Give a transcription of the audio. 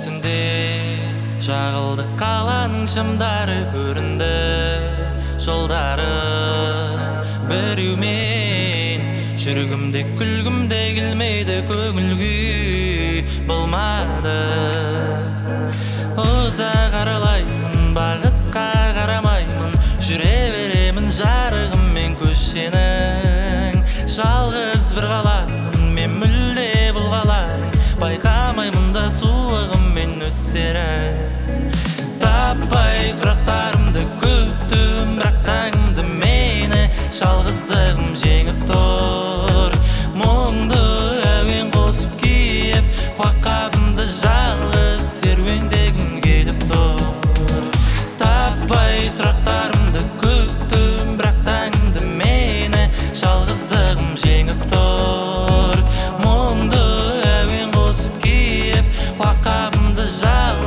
түнде жағылды қаланың шамдары көрінді жолдары біреумен жүргімде күлгімде келмейді көңіл күй болмады ұзақ аралаймын бағытқа қарамаймын жүре беремін жарығыммен көшенің жалғыз бір қаламын мен мүлде бұл қаланың байқамаймын да суығыммен өсерін таппай сұрақтарымды күттім бірақ таңымды мені жалғыздығым жеңіп тұр мұңды әуен қосып киіп құлаққабымды жалғыз серуендегім келіп тұр таппай сұрақтарымды күттім бірақ таңымды мені жалғыздығым жеңіп тұр мұңды әуен қосып киіп құлаққабымды жалғыз